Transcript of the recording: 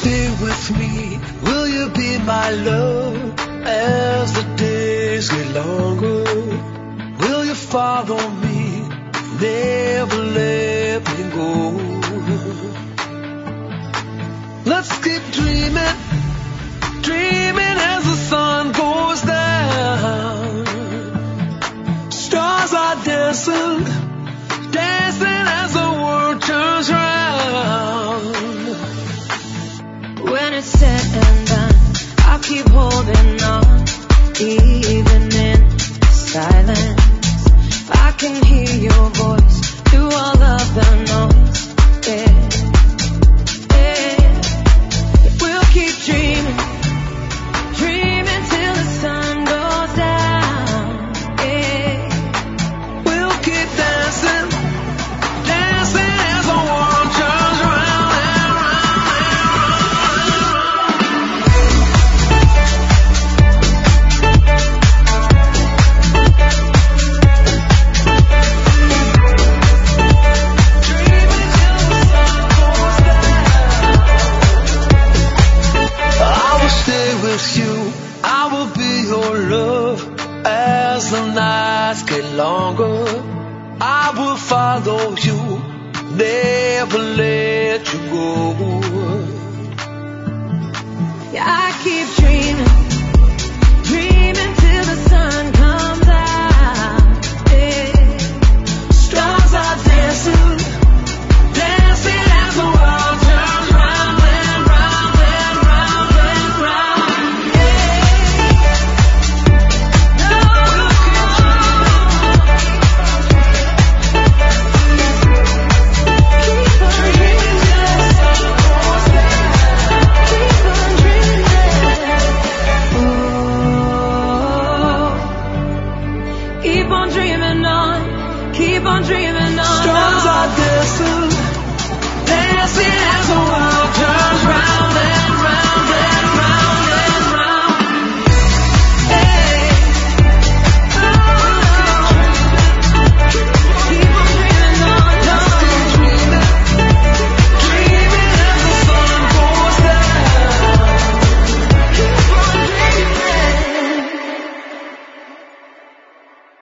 stay with me? Will you be my love as the days get longer? Will you follow me, never let me go? Let's keep dreaming, dreaming as the sun goes down. Stars are dancing, dancing as the world turns round. When it's said and done, I'll keep holding on, even in silence. I can hear your voice through all of the noise. Yeah, yeah. We'll keep dreaming, dreaming till the sun goes down. Yeah, We'll keep dancing, dancing as the world turns round and round Dreaming till the sun goes down. I will stay with you, I will be your love as the nights get longer. I will follow you, never let you go. yeah, I keep dreaming,